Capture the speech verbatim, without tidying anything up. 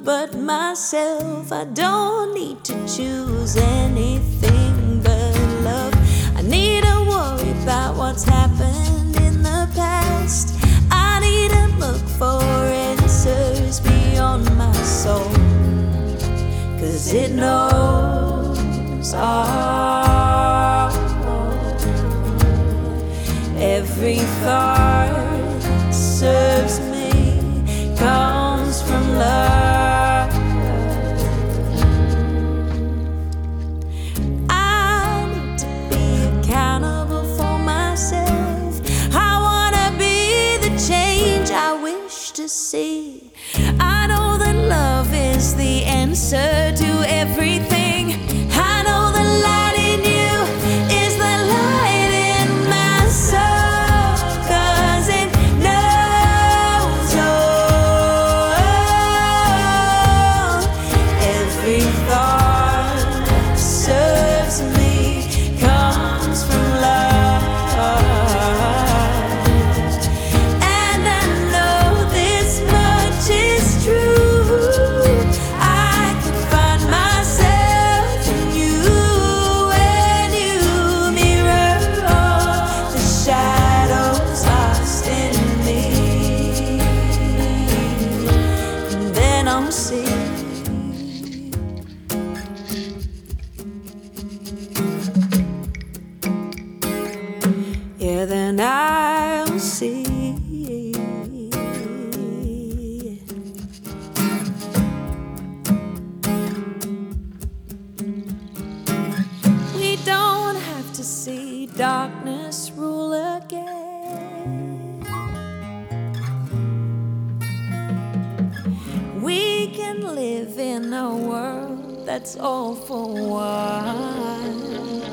but myself. I don't need to choose anything but love. I need to worry about what's happened in the past. I need to look for answers beyond my soul, 'cause it knows all. Every thought serves me, comes from love. I need to be accountable for myself. I wanna be the change I wish to see. I know that love is the answer to everything. I know the light in you is the light in my soul, 'cause it knows all. Every thought serves me, comes from love. And I know this much is true. I can find myself in you when you mirror all the shadows lost in me. And then I'll see. Yeah, then I'll see. We don't have to see darkness rule again. We can live in a world that's all for one.